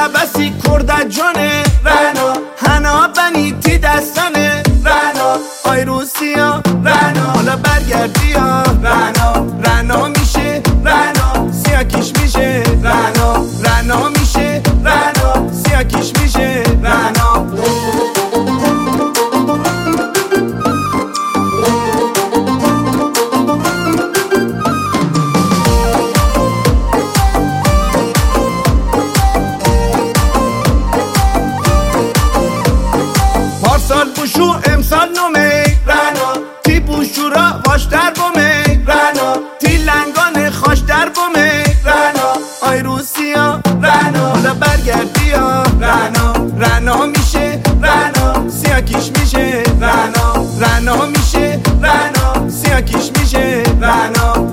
دبسی کرد جانه رنا هنا بنی تی دستانه رنا آی روسیا رنا حالا برگردی یا رنا رنا میشه رنا سیاکیش میشه رنا رنا میشه رنا سیاکیش میشه رنا پارسال بوشو امسال نومه رنا تی بوشو را واش در بومه رنا تی لنگان خاش در بومه رنا آی روسیا رنا حالا برگردی یا رنا رنا میشه رنا سیاکیش میشه رنا رنا میشه رنا سیاکیش میشه رنا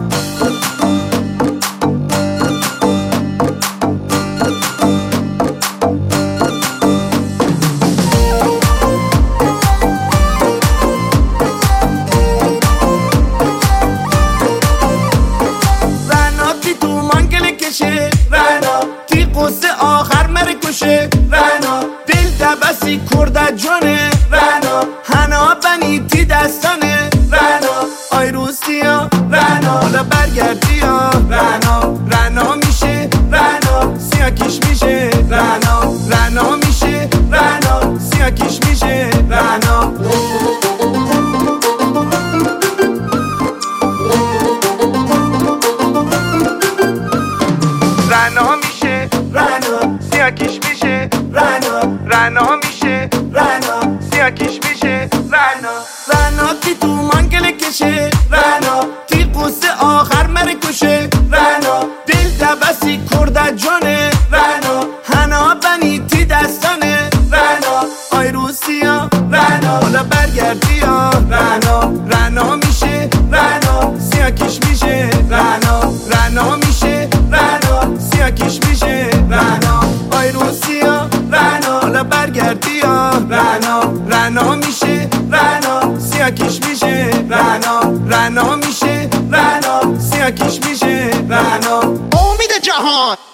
رنا تی قصه آخر مره کشه رنا دل دبسی کرد جانه رنا هنا بنی تی دستانه رنا آی روسیا رنا حالا برگردی یا رنا رنا میشه رنا سیاکیش میشه رنا رنا میشه رنا سیاکیش میشه رنا رنا میشه رنا سیاکیش میشه رنا رنا میشه رنا سیاکیش میشه رنا رنا تی تو منگل کشه رنا تی قصه آخر مره کشه رنا دل دبسی کرد جانه رنا هنا بنی تی دستانه رنا آی روسیا رنا حالا برگردی یا رنا رنا میشه رنا سیاکیش میشه رنا رنا میشه رنا سیاکیش میشه رنا آی روسیا رنا حالا برگردی یا رنا رنا میشه رنا سیاکیش میشه رنا رنا میشه رنا سیاکیش میشه رنا امید جهان.